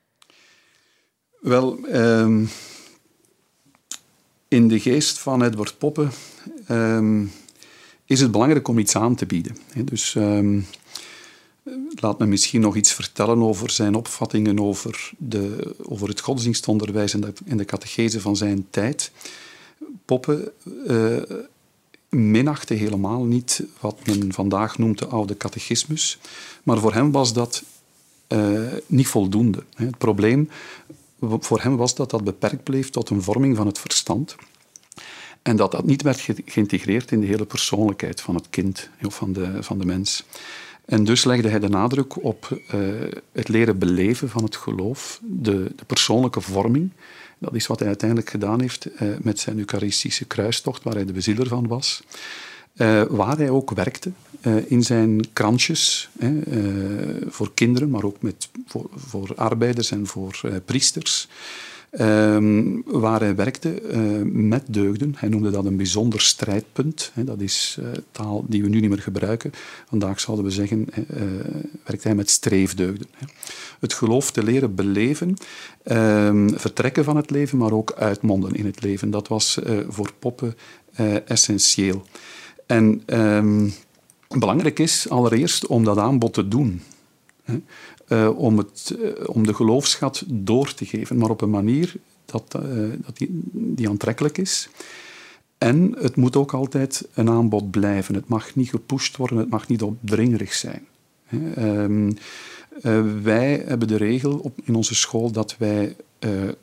Wel, um, in de geest van Edward Poppe um, is het belangrijk om iets aan te bieden. Dus um, laat me misschien nog iets vertellen over zijn opvattingen over, de, over het godsdienstonderwijs en de, en de catechese van zijn tijd. Poppe uh, minachtte helemaal niet wat men vandaag noemt de oude catechismus. Maar voor hem was dat uh, niet voldoende. Het probleem voor hem was dat dat beperkt bleef tot een vorming van het verstand. En dat dat niet werd ge- geïntegreerd in de hele persoonlijkheid van het kind of van de, van de mens. En dus legde hij de nadruk op uh, het leren beleven van het geloof, de, de persoonlijke vorming. Dat is wat hij uiteindelijk gedaan heeft uh, met zijn Eucharistische kruistocht, waar hij de bezieler van was. Uh, waar hij ook werkte uh, in zijn krantjes, uh, voor kinderen, maar ook met, voor, voor arbeiders en voor uh, priesters. Um, waar hij werkte uh, met deugden. Hij noemde dat een bijzonder strijdpunt. Hè. Dat is uh, taal die we nu niet meer gebruiken. Vandaag zouden we zeggen, uh, werkt hij met streefdeugden. Hè. Het geloof te leren beleven, um, vertrekken van het leven, maar ook uitmonden in het leven. Dat was uh, voor Poppe uh, essentieel. En um, belangrijk is allereerst om dat aanbod te doen. Hè. Uh, om, het, uh, om de geloofsschat door te geven, maar op een manier dat, uh, dat die, die aantrekkelijk is. En het moet ook altijd een aanbod blijven. Het mag niet gepusht worden, het mag niet opdringerig zijn. Hè. Um, uh, wij hebben de regel op, in onze school dat wij uh, uh,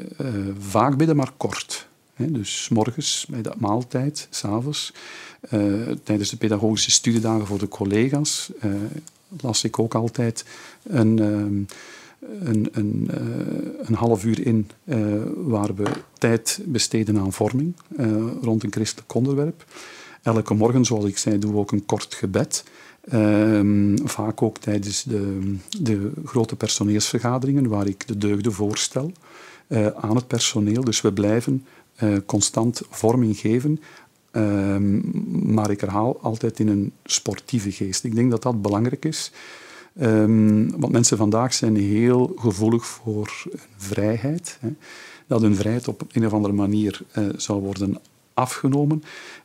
vaak bidden, maar kort. Hè. Dus 's morgens bij de maaltijd, 's avonds, uh, tijdens de pedagogische studiedagen voor de collega's, uh, las ik ook altijd een, um, een, een, uh, een half uur in uh, waar we tijd besteden aan vorming uh, rond een christelijk onderwerp. Elke morgen, zoals ik zei, doen we ook een kort gebed. Um, vaak ook tijdens de, de grote personeelsvergaderingen waar ik de deugden voorstel uh, aan het personeel. Dus we blijven uh, constant vorming geven. Um, maar ik herhaal altijd in een sportieve geest. Ik denk dat dat belangrijk is. Um, want mensen vandaag zijn heel gevoelig voor vrijheid. Hè. Dat hun vrijheid op een of andere manier uh, zou worden afgenomen.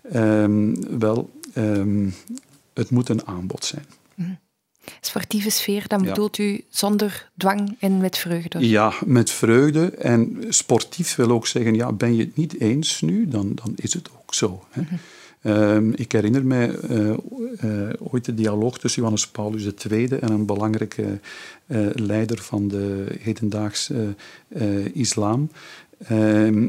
Um, wel, um, het moet een aanbod zijn. Mm. Sportieve sfeer, dan ja. bedoelt u zonder dwang en met vreugde? Ja, met vreugde. En sportief wil ook zeggen, ja, ben je het niet eens nu, dan, dan is het ook zo. Hè. Mm-hmm. Um, ik herinner mij uh, uh, ooit de dialoog tussen Johannes Paulus de Tweede en een belangrijke uh, leider van de hedendaagse uh, islam. Uh,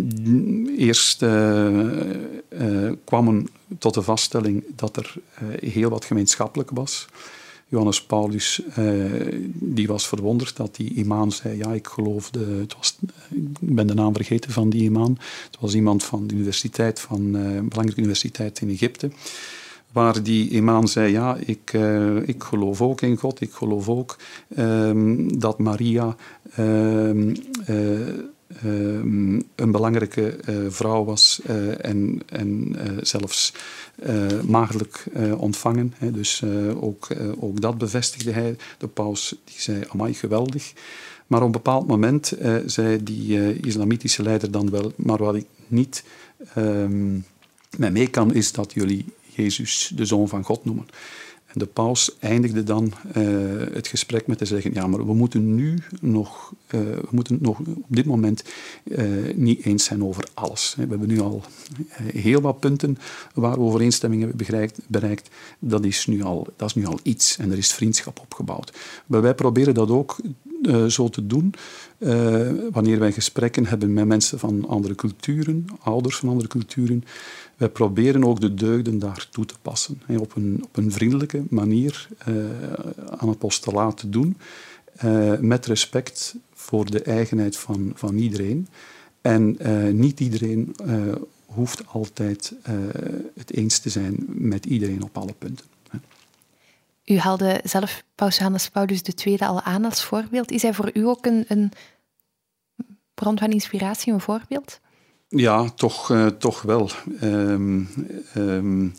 eerst uh, uh, kwamen tot de vaststelling dat er uh, heel wat gemeenschappelijk was. Johannes Paulus uh, die was verwonderd dat die imam zei, ja, ik geloofde, het was, ik ben de naam vergeten van die imam, het was iemand van de universiteit, van uh, een belangrijke universiteit in Egypte, waar die imam zei, ja, ik, uh, ik geloof ook in God, ik geloof ook um, dat Maria um, uh, Um, een belangrijke uh, vrouw was uh, en, en uh, zelfs uh, maagdelijk uh, ontvangen. Hè. Dus uh, ook, uh, ook dat bevestigde hij. De paus die zei, amai, geweldig. Maar op een bepaald moment uh, zei die uh, islamitische leider dan wel, maar wat ik niet um, met mee kan, is dat jullie Jezus de Zoon van God noemen. En de paus eindigde dan uh, het gesprek met te zeggen, ja, maar we moeten nu nog, uh, we moeten nog op dit moment uh, niet eens zijn over alles. We hebben nu al heel wat punten waar we overeenstemming hebben bereikt. bereikt. Dat, is nu al, dat is nu al iets en er is vriendschap opgebouwd. Maar wij proberen dat ook uh, zo te doen uh, wanneer wij gesprekken hebben met mensen van andere culturen, ouders van andere culturen. Wij proberen ook de deugden daar toe te passen. Hè, op, een, op een vriendelijke manier uh, aan het postulaat te doen. Uh, met respect voor de eigenheid van, van iedereen. En uh, niet iedereen uh, hoeft altijd uh, het eens te zijn met iedereen op alle punten. Hè. U haalde zelf Paus Johannes Paulus de Tweede al aan als voorbeeld. Is hij voor u ook een, een bron van inspiratie, een voorbeeld? Ja, toch, uh, toch wel. Um, um,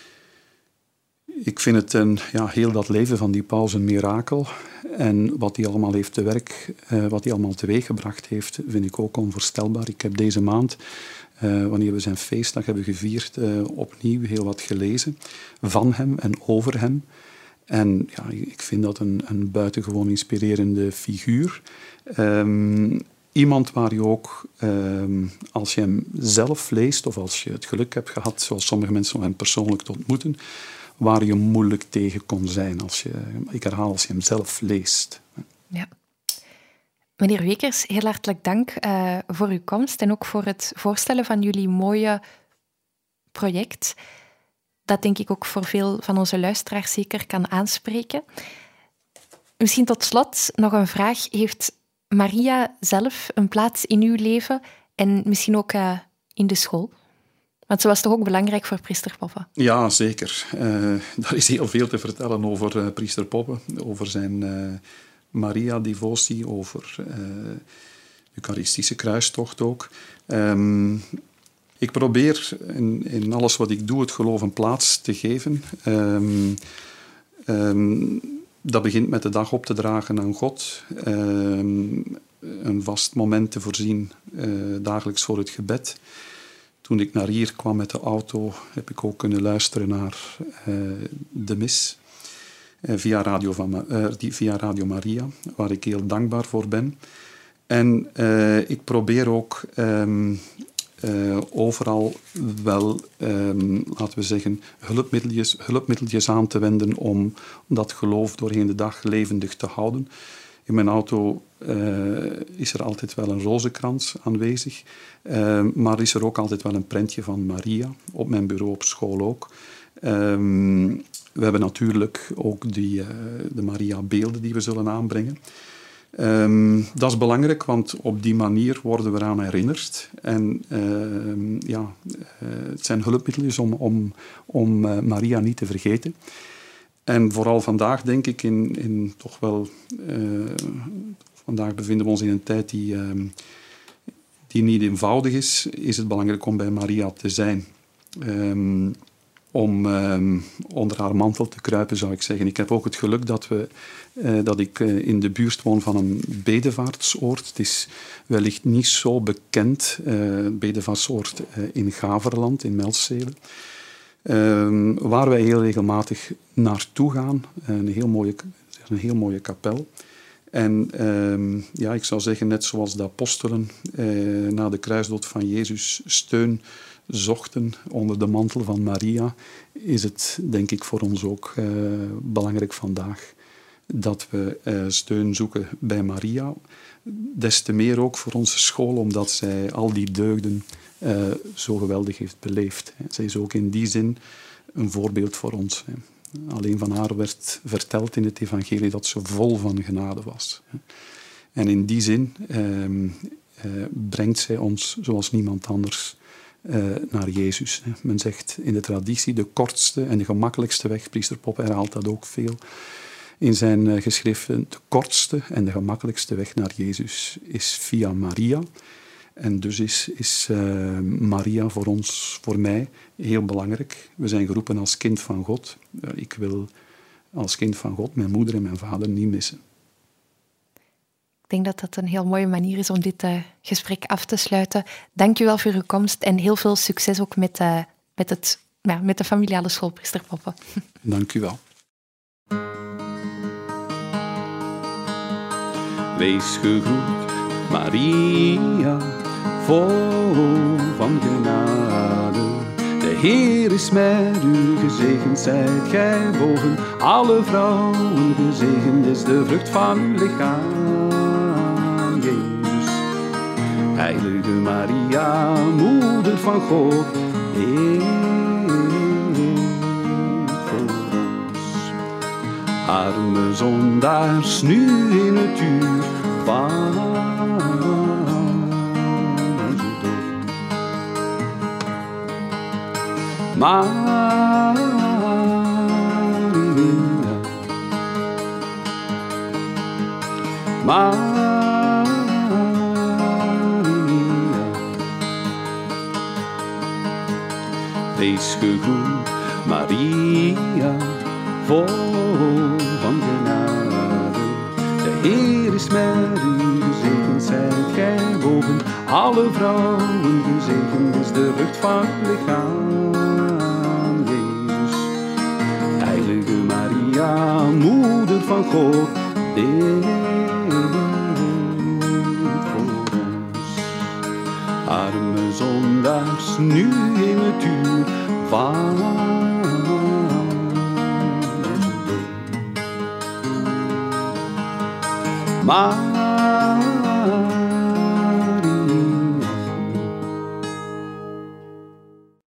ik vind het een, ja, heel dat leven van die paus een mirakel. En wat hij allemaal heeft te werk, uh, wat hij allemaal teweeggebracht heeft, vind ik ook onvoorstelbaar. Ik heb deze maand, uh, wanneer we zijn feestdag hebben gevierd, uh, opnieuw heel wat gelezen van hem en over hem. En ja, ik vind dat een, een buitengewoon inspirerende figuur. Um, iemand waar je ook, uh, als je hem zelf leest, of als je het geluk hebt gehad, zoals sommige mensen, om hem persoonlijk te ontmoeten, waar je moeilijk tegen kon zijn. Als je, ik herhaal, als je hem zelf leest. Ja. Meneer Wekers, heel hartelijk dank uh, voor uw komst en ook voor het voorstellen van jullie mooie project, dat denk ik ook voor veel van onze luisteraars zeker kan aanspreken. Misschien tot slot nog een vraag. Heeft Maria zelf een plaats in uw leven en misschien ook uh, in de school? Want ze was toch ook belangrijk voor priester Poppe? Ja, zeker. Uh, daar is heel veel te vertellen over uh, priester Poppe, over zijn uh, Maria-devotie, over uh, de Eucharistische kruistocht ook. Um, ik probeer in, in alles wat ik doe het geloof een plaats te geven. Um, um, dat begint met de dag op te dragen aan God. Um, een vast moment te voorzien uh, dagelijks voor het gebed. Toen ik naar hier kwam met de auto, heb ik ook kunnen luisteren naar uh, de mis uh, via, Radio van, uh, die, via Radio Maria, waar ik heel dankbaar voor ben. En uh, ik probeer ook um, uh, overal wel, um, laten we zeggen, hulpmiddeltjes, hulpmiddeltjes aan te wenden om, om dat geloof doorheen de dag levendig te houden. In mijn auto uh, is er altijd wel een rozenkrans aanwezig, uh, maar is er ook altijd wel een prentje van Maria, op mijn bureau op school ook. Um, we hebben natuurlijk ook die, uh, de Maria-beelden die we zullen aanbrengen. Um, dat is belangrijk, want op die manier worden we eraan herinnerd. En uh, ja, uh, het zijn hulpmiddelen om, om, om uh, Maria niet te vergeten. En vooral vandaag denk ik in, in toch wel... Uh, vandaag bevinden we ons in een tijd die, uh, die niet eenvoudig is. Is het belangrijk om bij Maria te zijn. Um, om um, onder haar mantel te kruipen, zou ik zeggen. Ik heb ook het geluk dat, we, uh, dat ik uh, in de buurt woon van een bedevaartsoord. Het is wellicht niet zo bekend, uh, bedevaartsoord uh, in Gaverland, in Melzele. Um, waar wij heel regelmatig naartoe gaan. Een heel mooie, een heel mooie kapel. En um, ja, ik zou zeggen, net zoals de apostelen uh, na de kruisdood van Jezus steun zochten onder de mantel van Maria, is het denk ik voor ons ook uh, belangrijk vandaag dat we uh, steun zoeken bij Maria. Des te meer ook voor onze school, omdat zij al die deugden uh, zo geweldig heeft beleefd. Zij is ook in die zin een voorbeeld voor ons. Alleen van haar werd verteld in het evangelie dat ze vol van genade was. En in die zin uh, uh, brengt zij ons, zoals niemand anders, uh, naar Jezus. Men zegt in de traditie de kortste en de gemakkelijkste weg. Priester Poppe herhaalt dat ook veel in zijn uh, geschriften. De kortste en de gemakkelijkste weg naar Jezus is via Maria. En dus is, is uh, Maria voor ons, voor mij, heel belangrijk. We zijn geroepen als kind van God. Uh, ik wil als kind van God mijn moeder en mijn vader niet missen. Ik denk dat dat een heel mooie manier is om dit uh, gesprek af te sluiten. Dank u wel voor uw komst en heel veel succes ook met, uh, met, het, ja, met de familiale school Priester Poppe. Dank u wel. Wees gegroet, Maria, vol van genade. De Heer is met u, gezegend zijt gij boven alle vrouwen. Gezegend is de vrucht van uw lichaam, Jezus. Heilige Maria, moeder van God, bid voor ons. Arme zondaars, nu in het uur van Maria, Maria, wees gegroet, Maria, vol van genade. De Heer is met u, gezegend zijt gij boven alle vrouwen. Gezegend is de vrucht van uw lichaam, Jezus. Heilige Maria, moeder van God, bid voor ons. zondags nu in het uur van maar